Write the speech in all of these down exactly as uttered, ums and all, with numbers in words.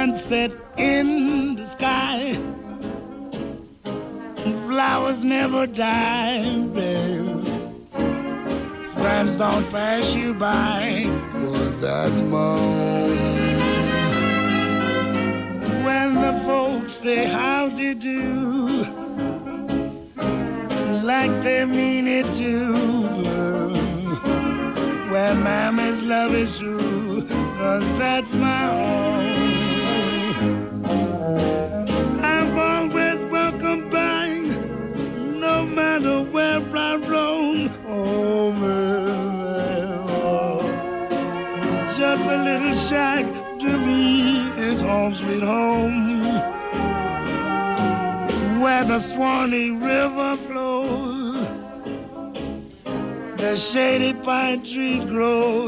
sunset in the sky. Flowers never die, babe. Friends don't pass you by, but that's my home. When the folks say how do you do, like they mean it to. Where mama's love is true, 'cause that's my home. I'm always welcome back, no matter where I roam. Oh, man, oh. Just a little shack to me is home sweet home, where the Swanee River flows, the shady pine trees grow.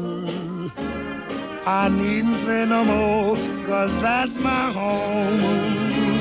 I needn't say no more, 'cause that's my home.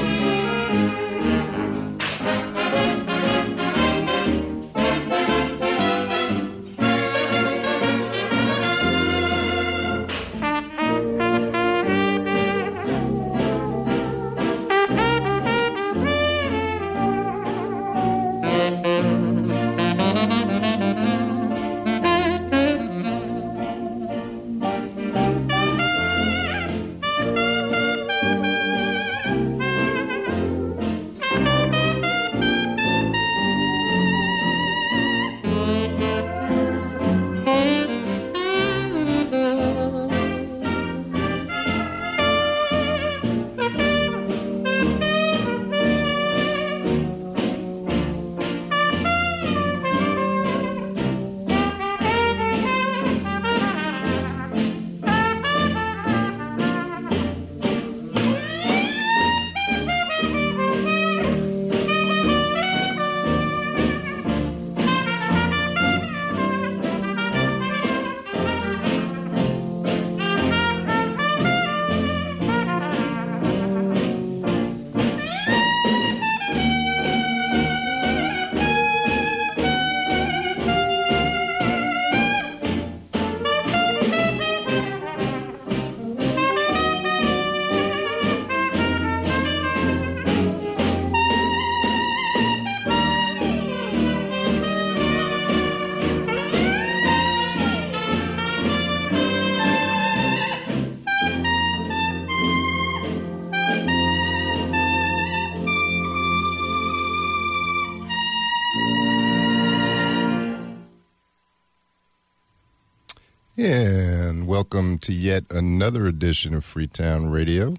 And welcome to yet another edition of Freetown Radio.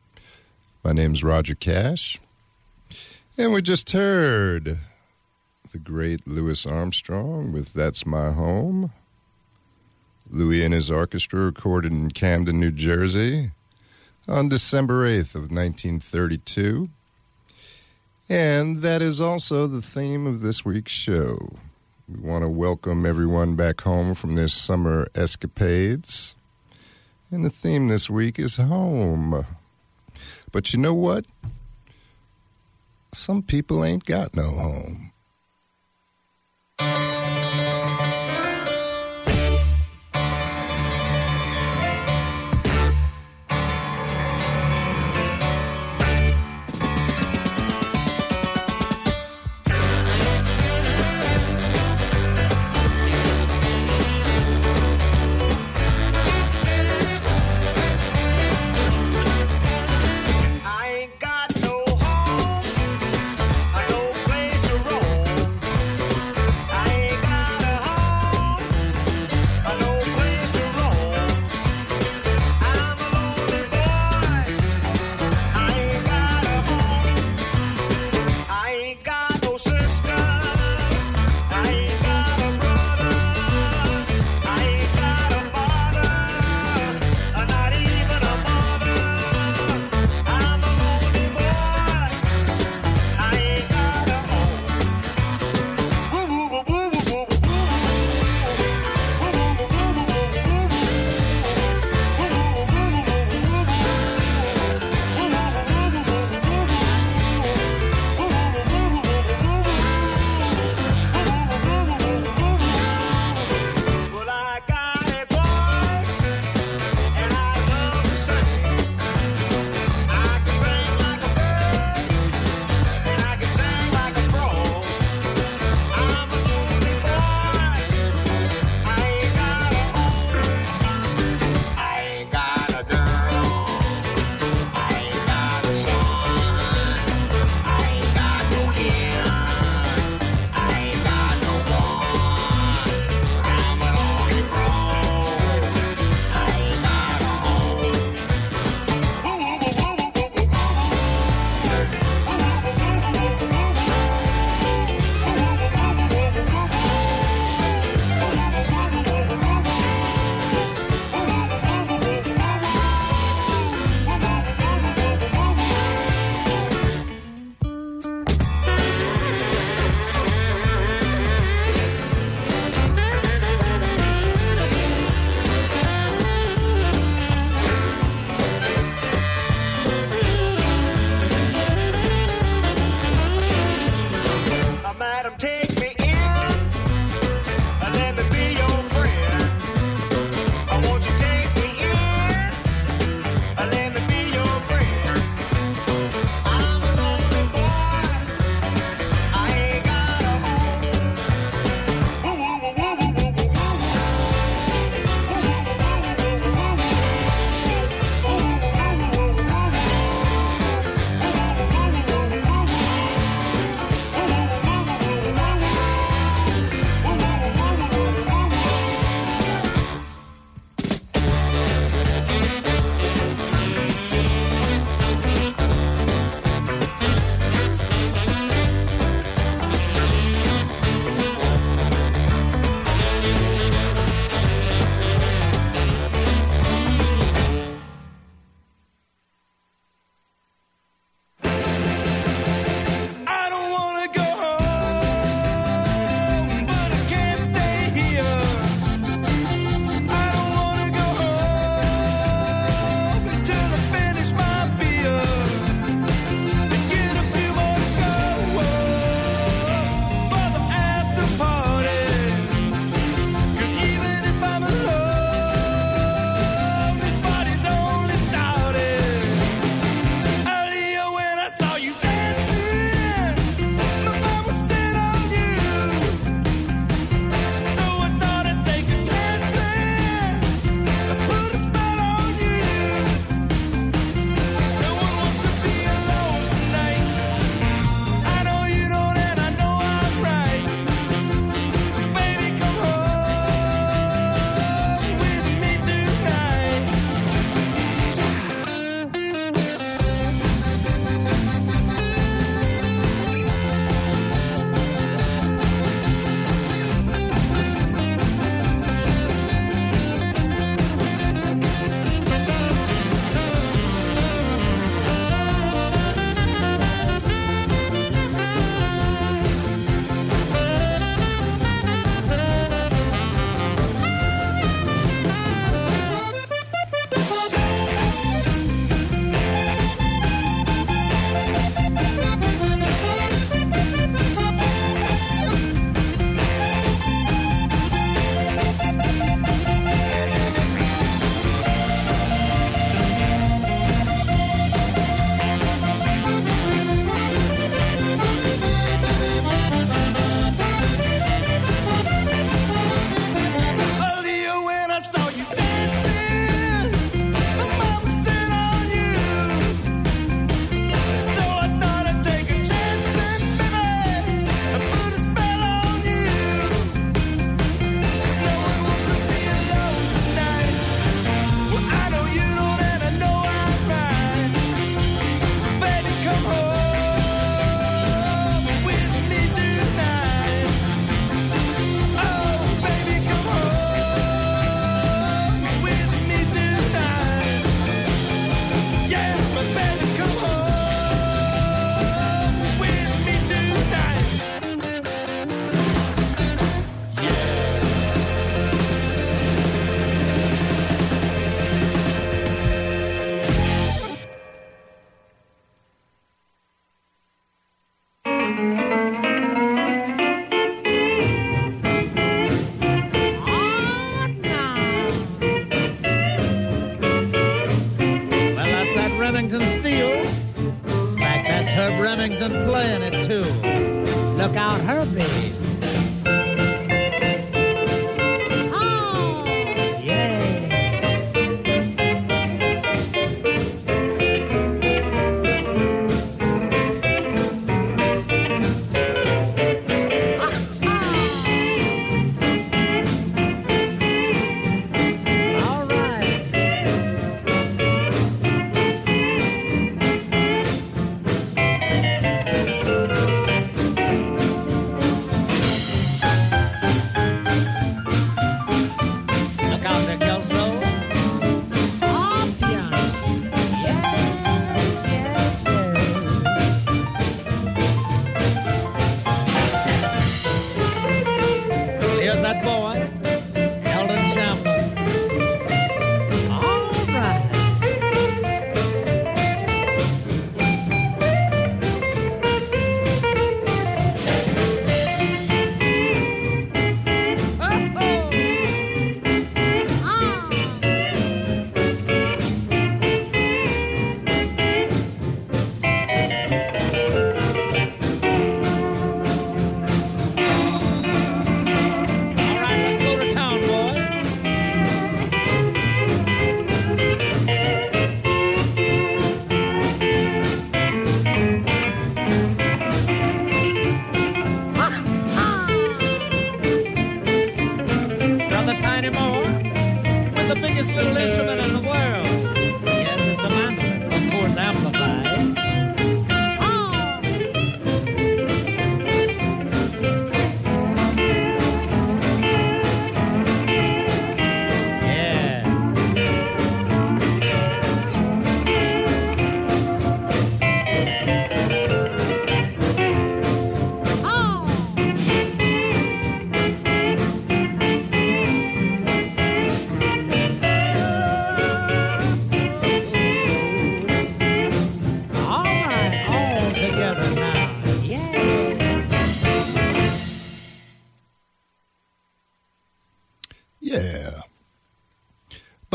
My name's Roger Cash. And we just heard the great Louis Armstrong with That's My Home. Louis and his orchestra recorded in Camden, New Jersey on December eighth of nineteen thirty-two. And that is also the theme of this week's show. We want to welcome everyone back home from their summer escapades. And the theme this week is home. But you know what? Some people ain't got no home. I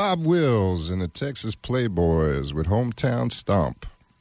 Bob Wills and the Texas Playboys with Hometown Stomp.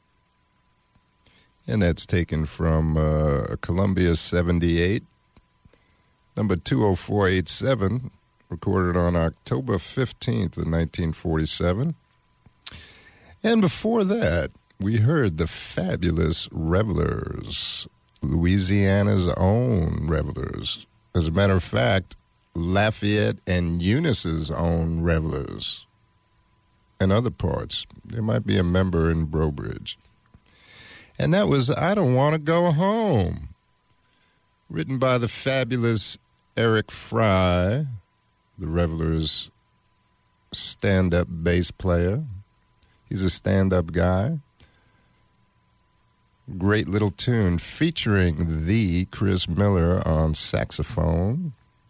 And that's taken from uh, Columbia seventy-eight, number two oh four eight seven, recorded on October fifteenth of nineteen forty-seven. And before that, we heard the Fabulous Revelers, Louisiana's own Revelers. As a matter of fact, Lafayette and Eunice's own Revelers. And other parts. There might be a member in Brobridge. And that was I Don't Want to Go Home, written by the fabulous Eric Fry, the Revelers' stand-up bass player. He's a stand-up guy. Great little tune featuring the Chris Miller on saxophone.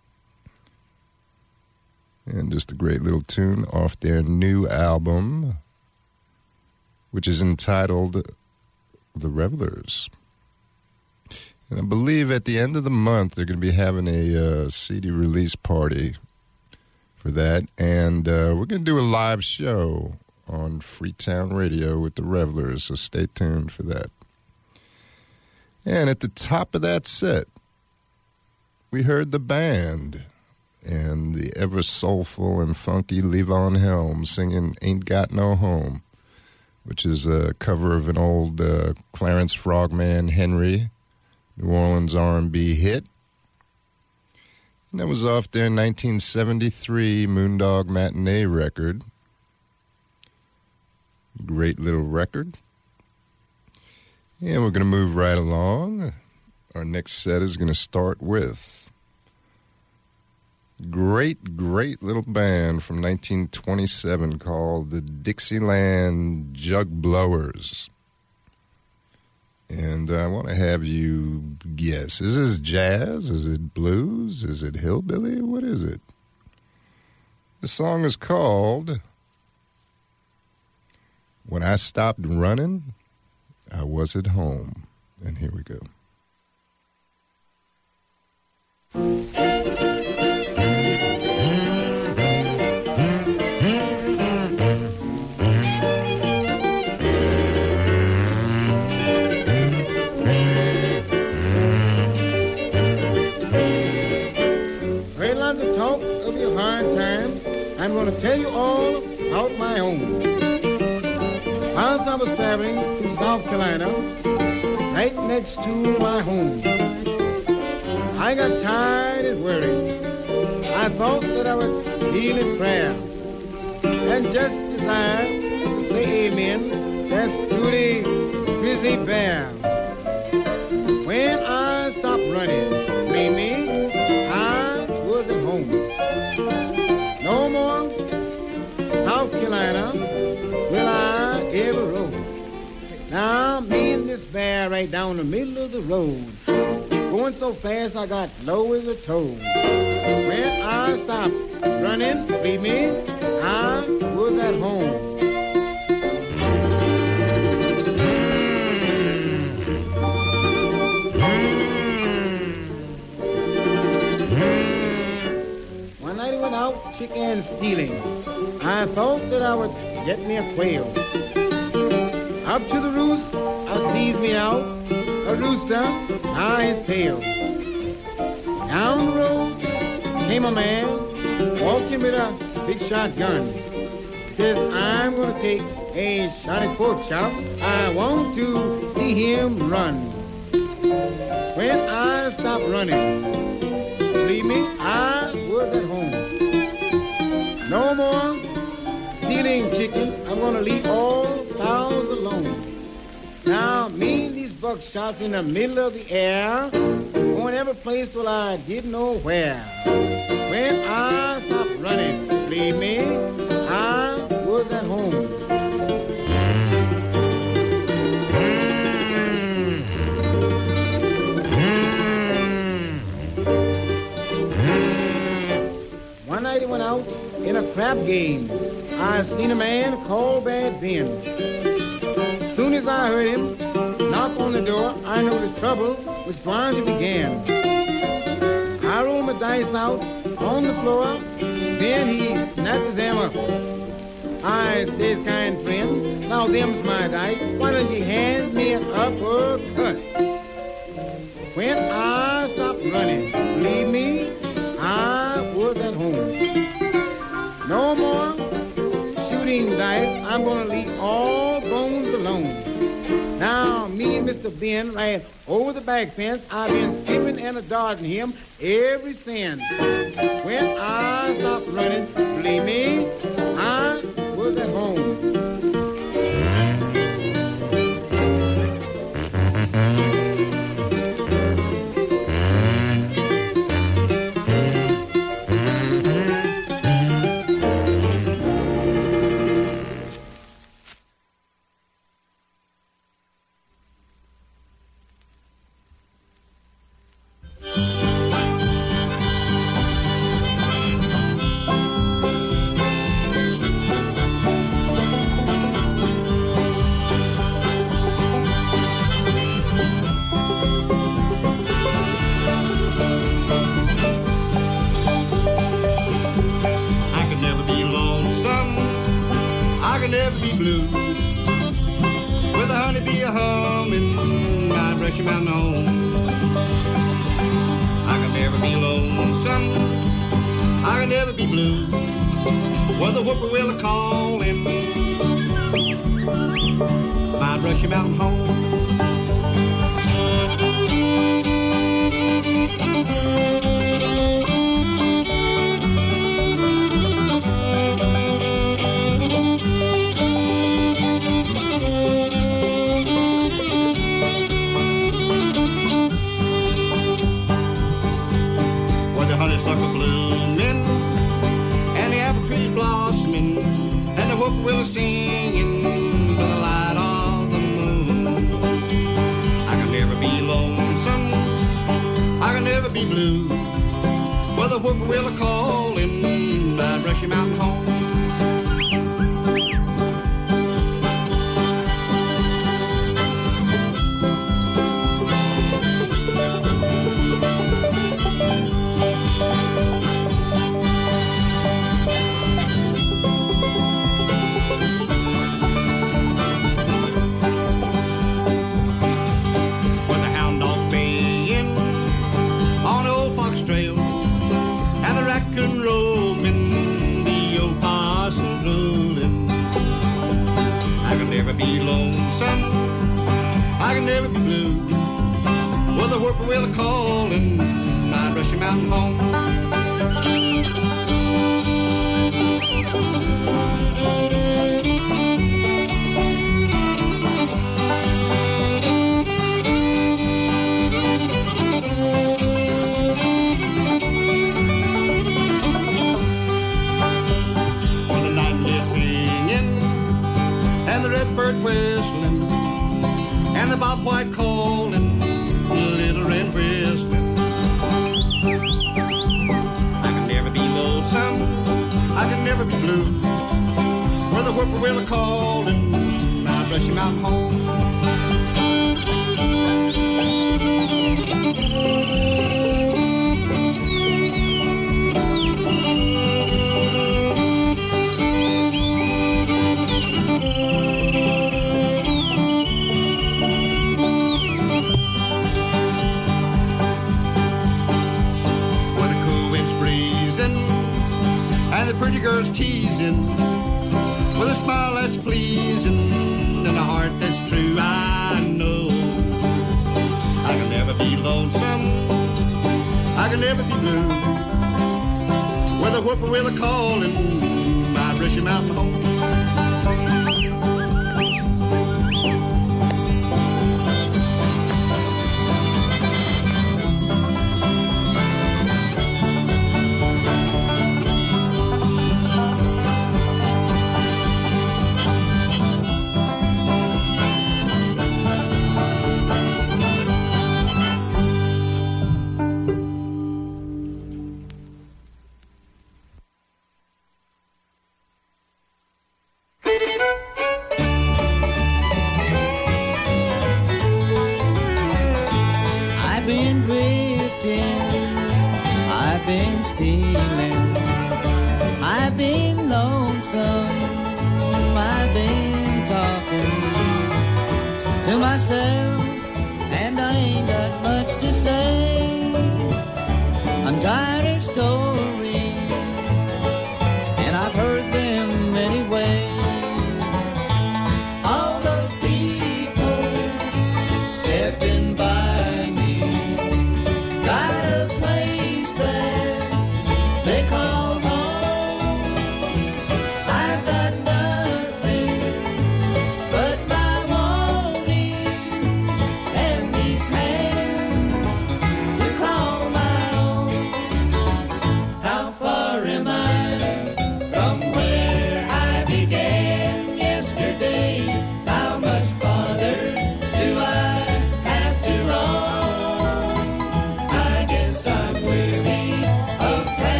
And just a great little tune off their new album, which is entitled The Revelers. And I believe at the end of the month they're going to be having a uh, C D release party for that. And uh, we're going to do a live show on Freetown Radio with the Revelers, so stay tuned for that. And at the top of that set, we heard the band and the ever soulful and funky Levon Helms singing Ain't Got No Home, which is a cover of an old uh, Clarence Frogman Henry New Orleans R and B hit. And that was off their nineteen seventy-three Moondog Matinee record. Great little record. And we're going to move right along. Our next set is going to start with great, great little band from nineteen twenty-seven called the Dixieland Jug Blowers. And I want to have you guess. Is this jazz? Is it blues? Is it hillbilly? What is it? The song is called When I Stopped Running, I Was at Home. And here we go. I'm going to tell you all about my own. Whilst I was traveling to South Carolina, right next to my home, I got tired and worried. I thought that I was kneeling prayer, and just desired to say amen, that's Judy Grizzly Bear. When I stopped running, believe me, I was at home. No more South Carolina will I ever roam. Now, me and this bear right down the middle of the road, going so fast I got low as a toad. When I stopped running, believe me, I was at home. Out chicken stealing, I thought that I would get me a quail. Up to the roost, I seized me out a rooster by his tail. Down the road came a man walking with a big shotgun. Says, I'm going to take a shot at pork chop. I want to see him run. When I stopped running, believe me, I was at home. No more stealing chicken. I'm going to leave all fowls alone. Now, me and these buckshots in the middle of the air, going every place till I didn't know where. When I stopped running, believe me, I was at home. One night I went out in a crap game. I seen a man called Bad Ben. Soon as I heard him knock on the door, I knew the trouble was going to begin. I rolled my dice out on the floor, then he snapped his hammer. I says, kind friend, now them's my dice. Why don't you hand me an uppercut? When I stopped running, believe me, I was at home. No more shooting dice. I'm gonna leave all bones alone. Now, me and Mister Ben right over the back fence, I've been skipping and a-dodging him ever since. When I stopped running, believe me, I was at home.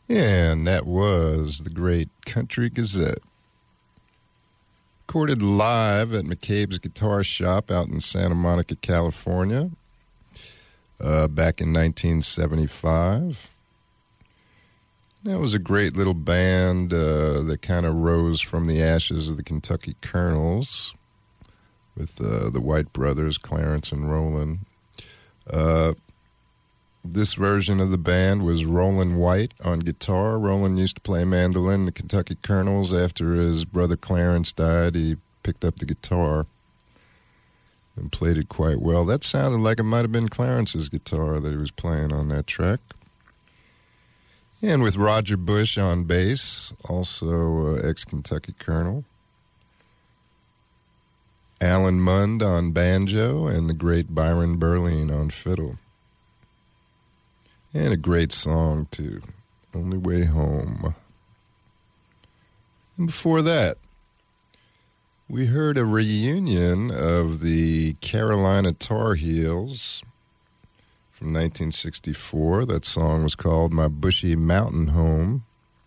And that was the great Country Gazette. Recorded live at McCabe's Guitar Shop out in Santa Monica, California, uh, back in nineteen seventy-five. That was a great little band uh, that kind of rose from the ashes of the Kentucky Colonels with uh, the White brothers, Clarence and Roland. Uh, this version of the band was Roland White on guitar. Roland used to play mandolin in the Kentucky Colonels. After his brother Clarence died, he picked up the guitar and played it quite well. That sounded like it might have been Clarence's guitar that he was playing on that track. And with Roger Bush on bass, also uh, ex-Kentucky Colonel. Alan Mund on banjo, and the great Byron Berline on fiddle. And a great song, too, Only Way Home. And before that, we heard a reunion of the Carolina Tar Heels from nineteen sixty-four. That song was called My Bushy Mountain Home.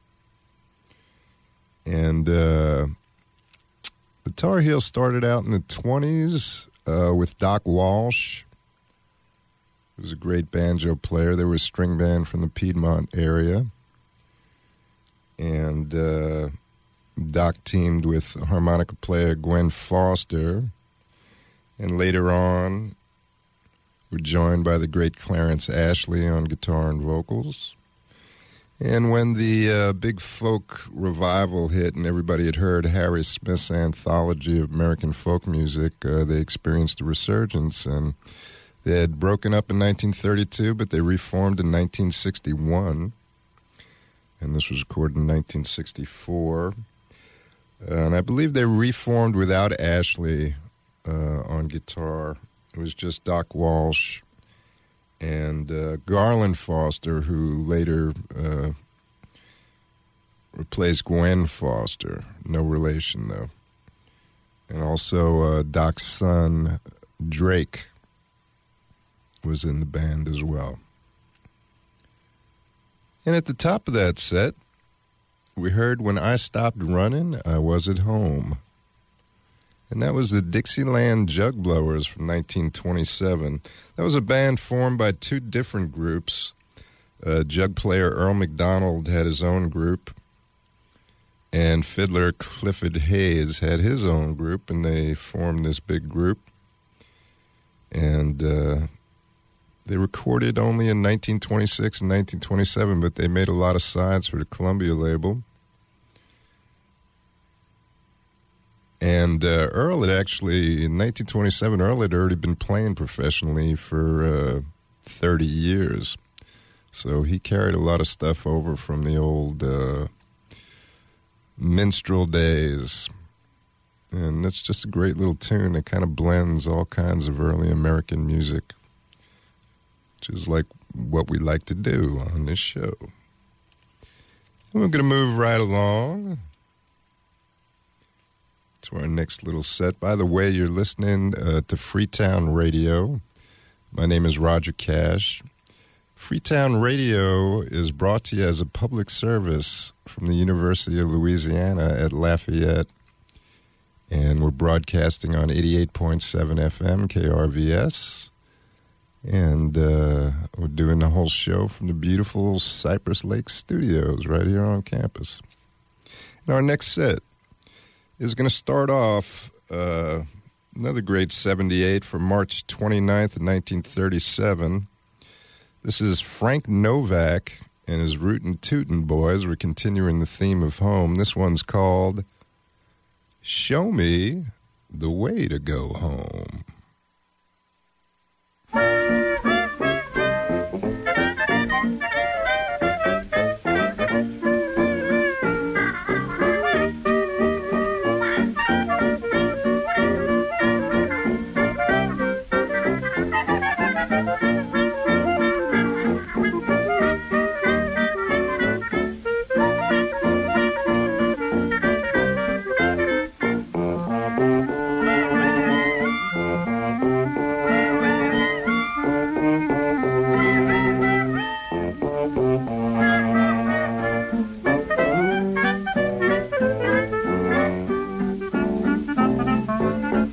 And uh, the Tar Heels started out in the twenties uh, with Doc Walsh. He was a great banjo player. They were a string band from the Piedmont area. And uh, Doc teamed with harmonica player Gwen Foster. And later on, were joined by the great Clarence Ashley on guitar and vocals. And when the uh, big folk revival hit and everybody had heard Harry Smith's anthology of American folk music, uh, they experienced a resurgence. And they had broken up in nineteen thirty-two, but they reformed in nineteen sixty-one. And this was recorded in nineteen sixty-four. Uh, and I believe they reformed without Ashley uh, on guitar. It was just Doc Walsh and uh, Garland Foster, who later uh, replaced Gwen Foster. No relation, though. And also uh, Doc's son, Drake, was in the band as well. And at the top of that set, we heard When I Stopped Running, I Was at Home. And that was the Dixieland Jug Blowers from nineteen twenty-seven. That was a band formed by two different groups. Uh, jug player Earl McDonald had his own group, and fiddler Clifford Hayes had his own group, and they formed this big group. And uh, they recorded only in nineteen twenty-six and nineteen twenty-seven, but they made a lot of sides for the Columbia label. And uh, Earl had actually, in nineteen twenty-seven, Earl had already been playing professionally for uh, thirty years. So he carried a lot of stuff over from the old uh, minstrel days. And that's just a great little tune that kind of blends all kinds of early American music, which is like what we like to do on this show. And we're going to move right along to our next little set. By the way, you're listening uh, to Freetown Radio. My name is Roger Cash. Freetown Radio is brought to you as a public service from the University of Louisiana at Lafayette. And we're broadcasting on eighty-eight point seven F M, K R V S. And uh, we're doing the whole show from the beautiful Cypress Lake Studios right here on campus. And our next set is going to start off uh, another great seventy-eight from March twenty-ninth, nineteen thirty-seven. This is Frank Novak and his Rootin' Tootin' Boys. We're continuing the theme of home. This one's called Show Me the Way to Go Home.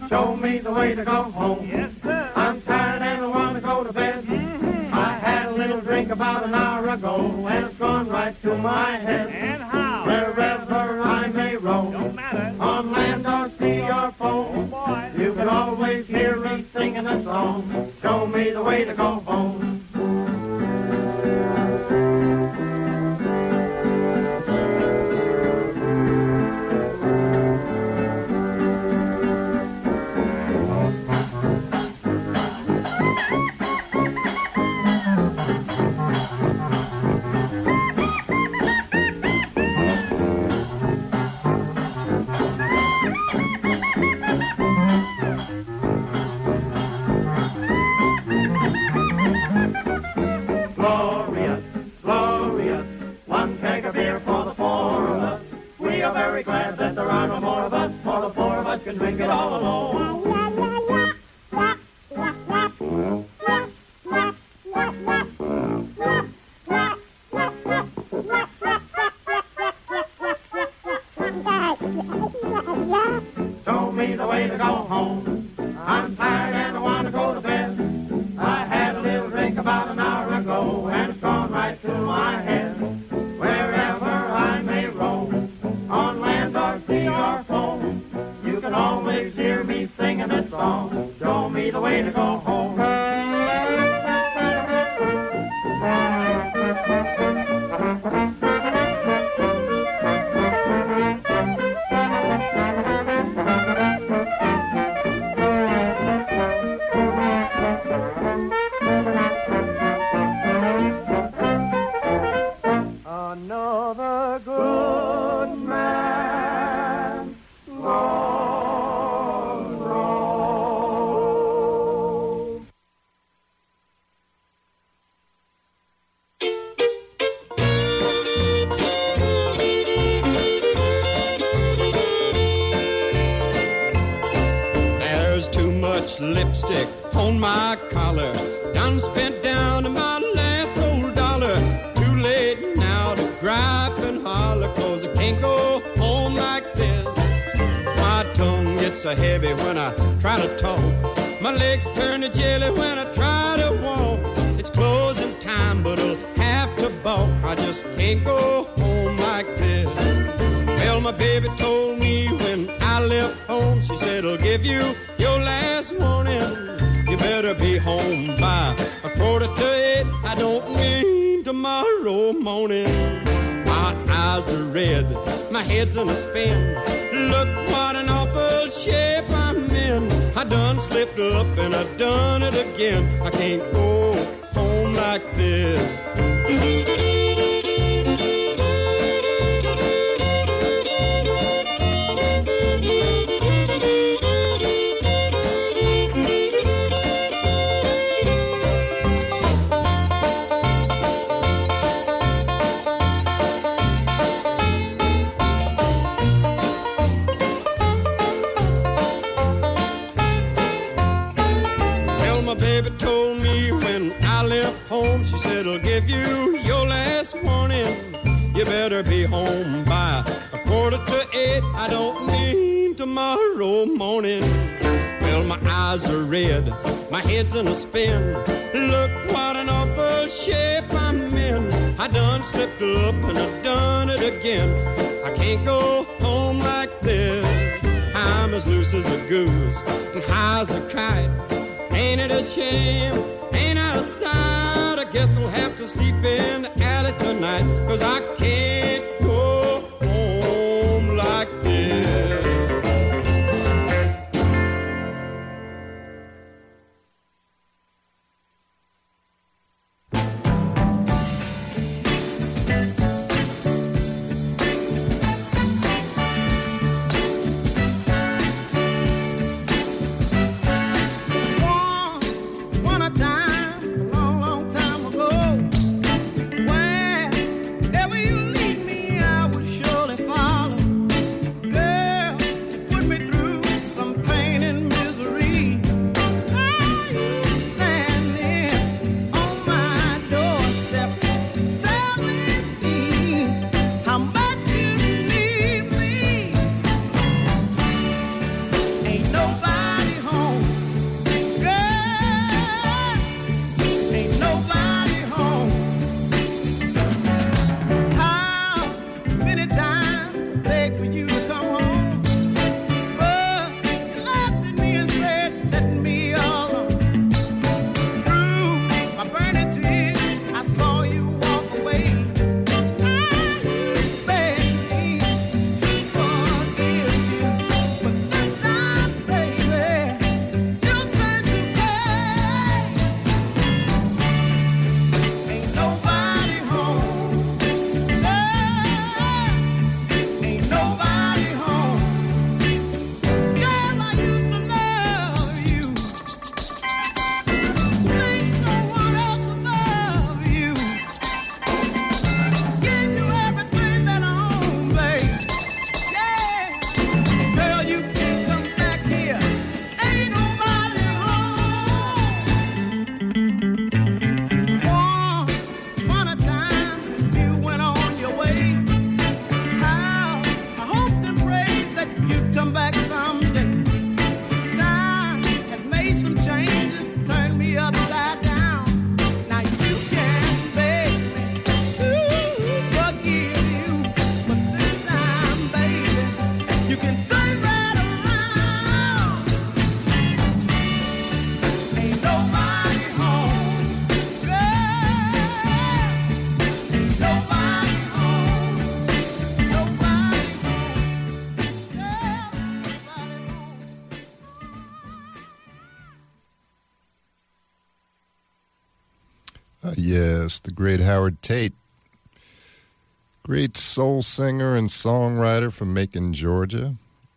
Show me the way to go home. Yes, sir. I'm tired and I want to go to bed. Mm-hmm. I had a little drink about an hour ago, and it's gone right to my head. And how? Wherever I may roam, Don't matter. on land or sea or Oh, foam, boy. you can always hear me singing a song. Show me the way to go home. Glorious, glorious, one keg of beer for the four of us. We are very glad that there are no more of us, for the four of us can drink it all alone. Show me the way to go home. I'm tired and I want to go to bed. I had a little drink about an hour ago, and it's gone right to my head. Wherever I may roam, on land or sea or foam, you can always hear me singing this song. Show me the way to go home. Another good man gone wrong. There's too much lipstick on my collar. Done spent down to my last whole dollar. Too late now to gripe and holler, 'cause I can't go home like this. My tongue gets so heavy when I try to talk. My legs turn to jelly when I try to walk. It's closing time, but I'll have to balk. I just can't go home like this. Well, my baby told me when I left home, she said, I'll give you your last warning. You better be home by a quarter to eight. I don't mean tomorrow morning. My eyes are red, my head's in a spin. Look what an awful shape I'm in. I done slipped up and I done it again. I can't go home like this. Baby told me when I left home, she said, I'll give you your last warning. You better be home by a quarter to eight. I don't mean tomorrow morning. Well, my eyes are red, my head's in a spin. Look what an awful shape I'm in. I done slipped up and I done it again. I can't go home like this. I'm as loose as a goose and high as a kite. Ain't it a shame? Ain't I a sight? I guess I'll have to sleep in the alley tonight, 'cause I can't go home like this. Wherever you lead me, I Uh, yes, the great Howard Tate. Great soul singer and songwriter from Macon, Georgia.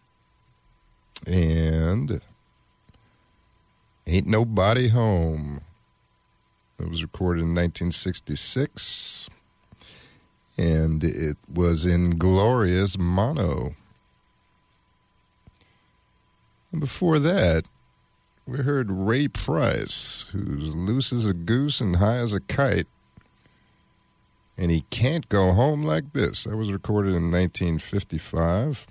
And Ain't Nobody Home. It was recorded in nineteen sixty-six. And it was in glorious mono. And before that, we heard Ray Price, who's loose as a goose and high as a kite. And He Can't Go Home Like This. That was recorded in nineteen fifty-five.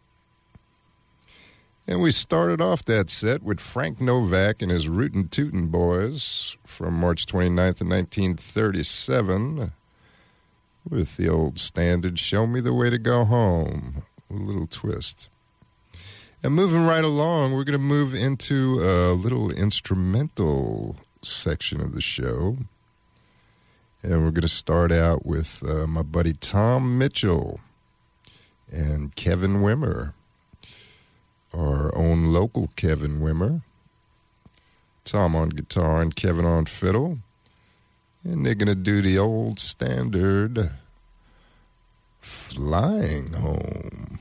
And we started off that set with Frank Novak and his Rootin' Tootin' Boys from March twenty-ninth of nineteen thirty-seven with the old standard Show Me the Way to Go Home, with a little twist. And moving right along, we're going to move into a little instrumental section of the show. And we're going to start out with uh, my buddy Tom Mitchell and Kevin Wimmer, our own local Kevin Wimmer. Tom on guitar and Kevin on fiddle. And they're going to do the old standard Flying Home.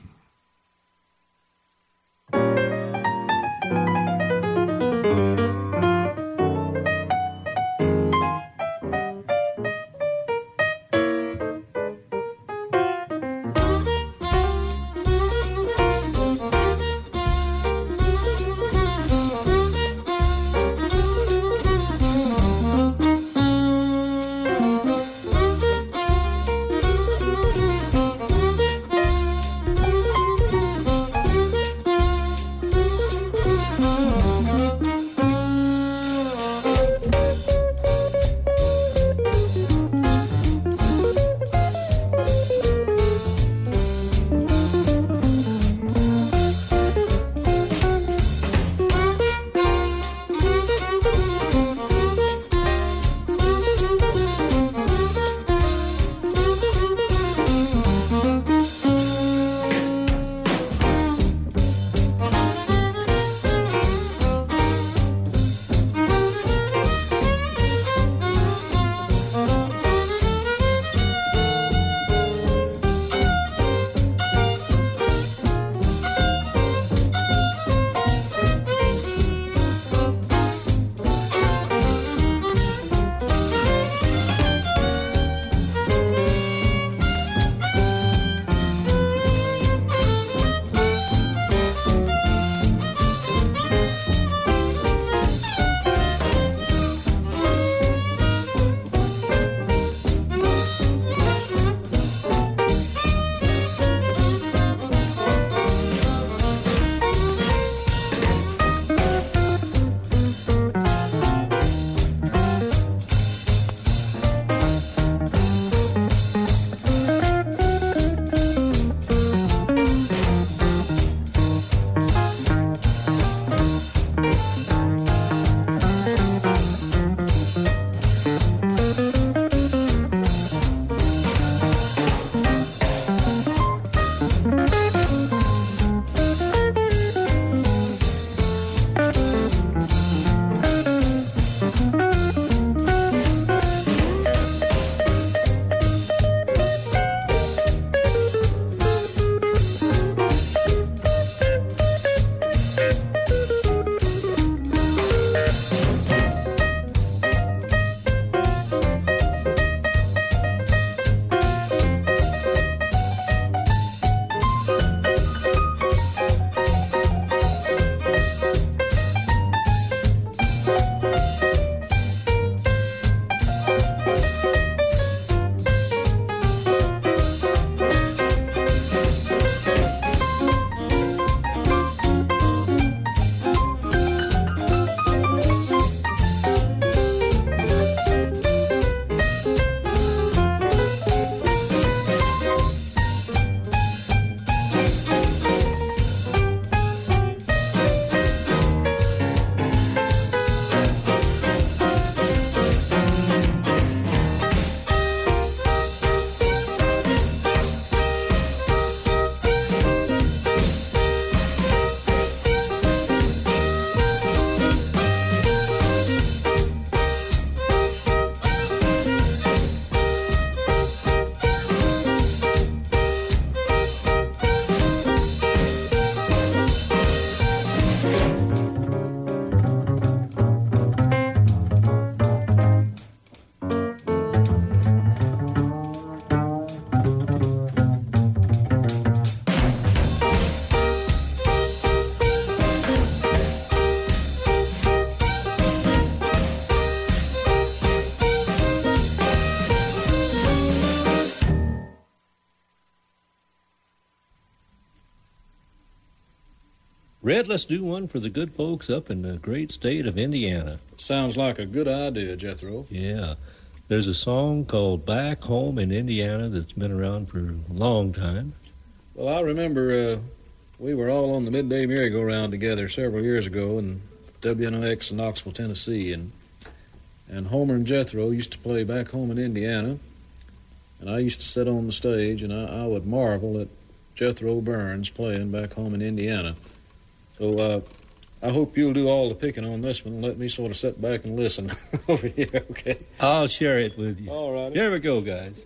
Red, let's do one for the good folks up in the great state of Indiana. Sounds like a good idea, Jethro. Yeah. There's a song called Back Home in Indiana that's been around for a long time. Well, I remember uh, we were all on the midday merry-go-round together several years ago in W N O X in Knoxville, Tennessee, and and Homer and Jethro used to play Back Home in Indiana, and I used to sit on the stage, and I, I would marvel at Jethro Burns playing Back Home in Indiana. So uh, I hope you'll do all the picking on this one and let me sort of sit back and listen over here, okay? I'll share it with you. All right. Here we go, guys.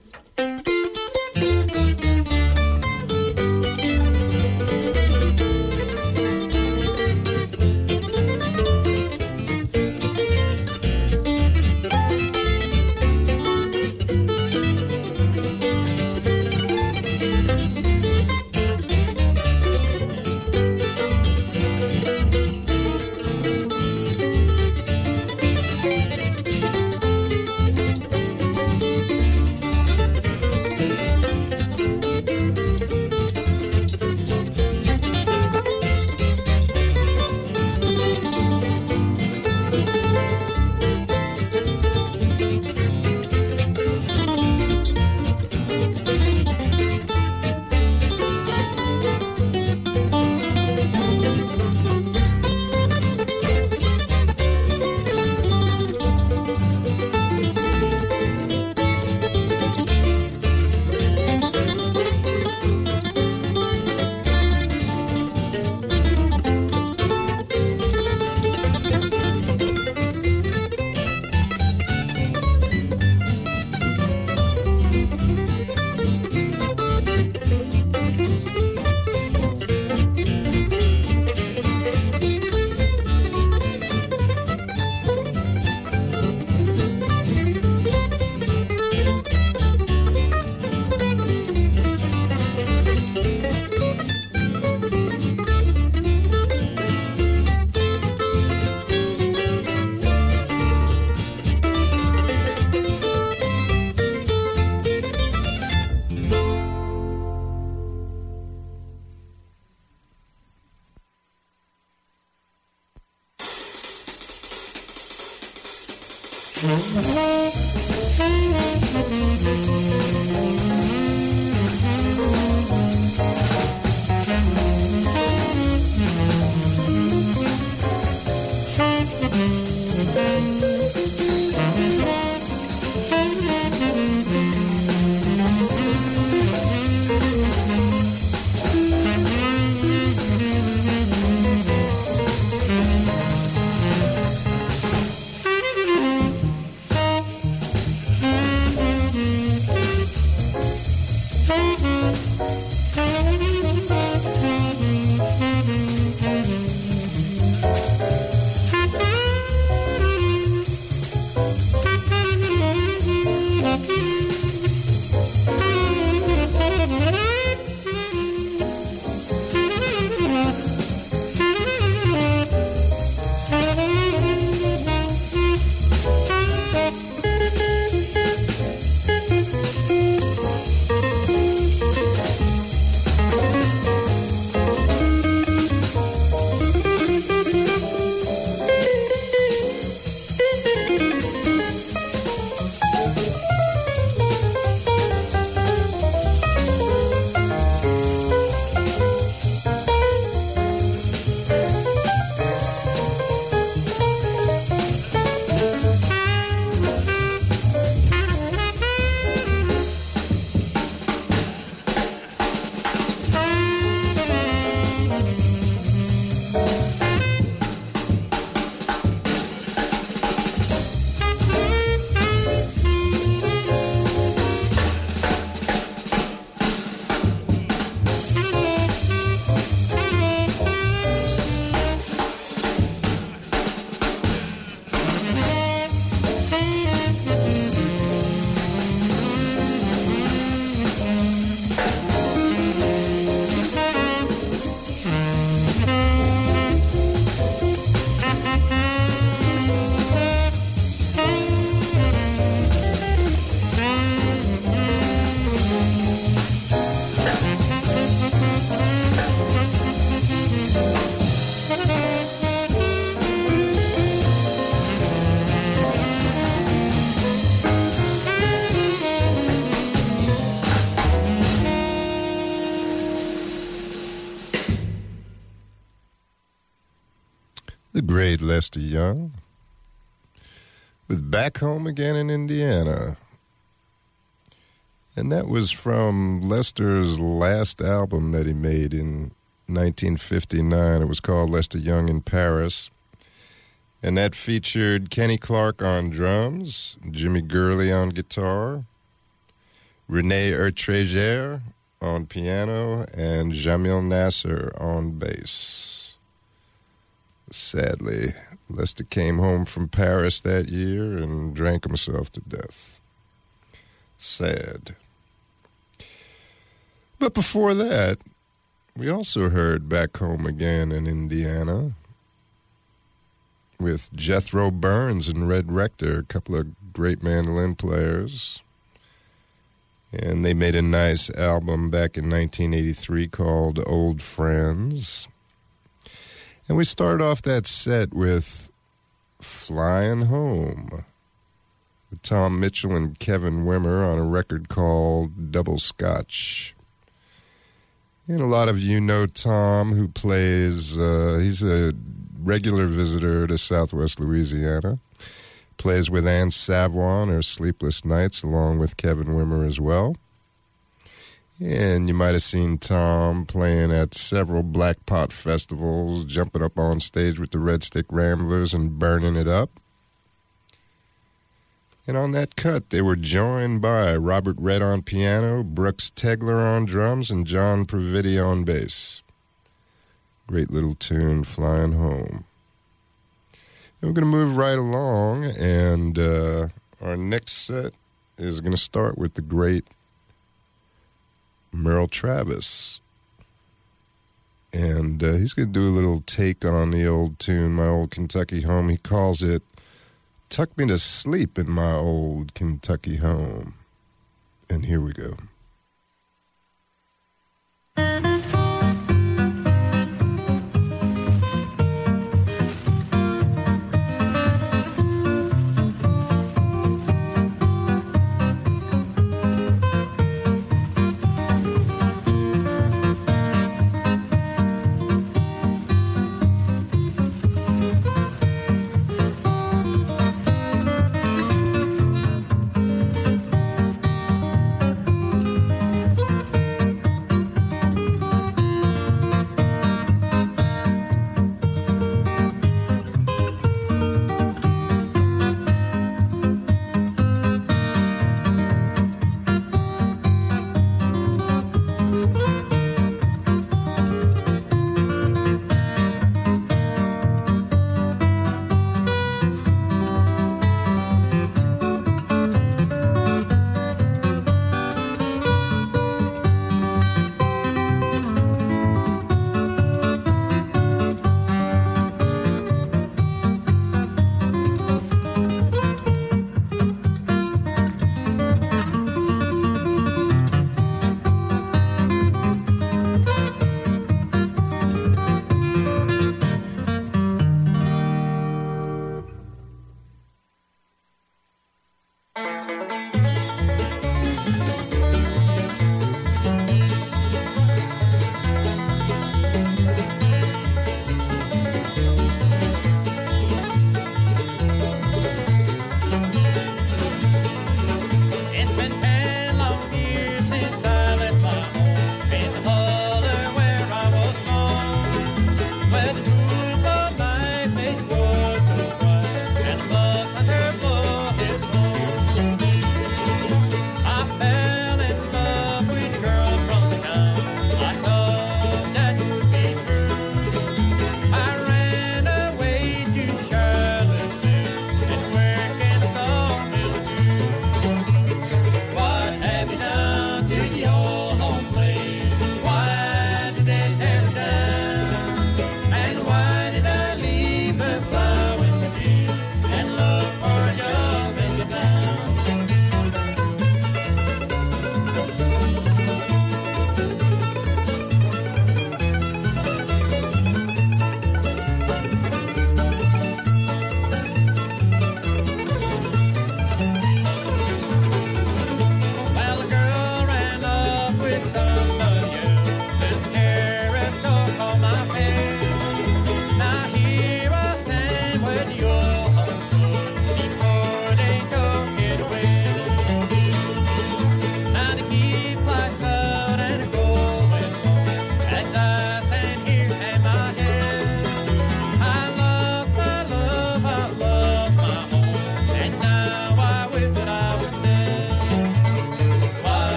the great Lester Young, with Back Home Again in Indiana. And that was from Lester's last album that he made in nineteen fifty-nine. It was called Lester Young in Paris. And that featured Kenny Clark on drums, Jimmy Gurley on guitar, René Urtreger on piano, and Jamil Nasser on bass. Sadly, Lester came home from Paris that year and drank himself to death. Sad. But before that, we also heard Back Home Again in Indiana with Jethro Burns and Red Rector, a couple of great mandolin players. And they made a nice album back in nineteen eighty-three called Old Friends. And we started off that set with Flying Home with Tom Mitchell and Kevin Wimmer on a record called Double Scotch. And a lot of you know Tom, who plays, uh, he's a regular visitor to Southwest Louisiana. Plays with Anne Savoy on her Sleepless Nights, along with Kevin Wimmer as well. And you might have seen Tom playing at several Black Pot festivals, jumping up on stage with the Red Stick Ramblers and burning it up. And on that cut, they were joined by Robert Redd on piano, Brooks Tegler on drums, and John Praviti on bass. Great little tune, Flying Home. And we're going to move right along, and uh, our next set is going to start with the great Merle Travis. And uh, he's going to do a little take on the old tune, My Old Kentucky Home. He calls it Tuck Me to Sleep in My Old Kentucky Home. And here we go.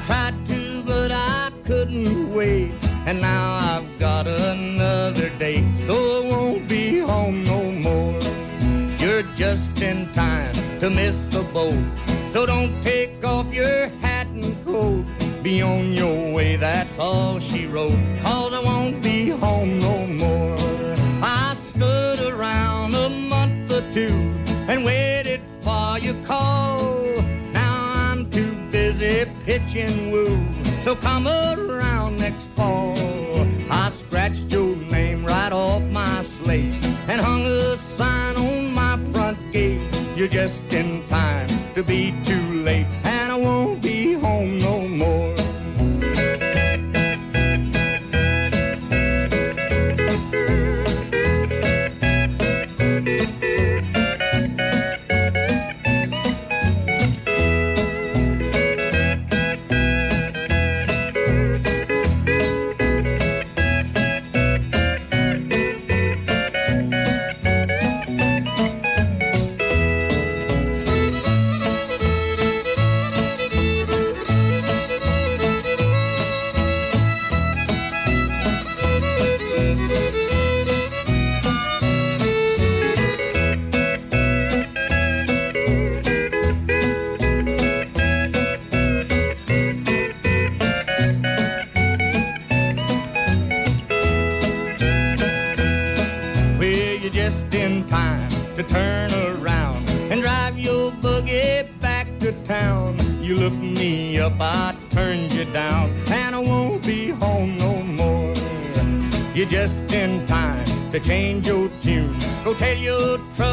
tried to, but I couldn't wait. And now I've got another date, so I won't be home no more. You're just in time to miss the boat, so don't take off your hat and coat. Be on your way, that's all she wrote, 'cause I won't be home no more. I stood around a month or two and waited for your call. Now I'm too busy pitching woo, so come around next fall. I scratched your name right off my slate and hung a sign on my front gate. You're just in time to be too late, and I won't be home no more. Turn around and drive your buggy back to town. You look me up, I turned you down, and I won't be home no more. You're just in time to change your tune. Go tell your trouble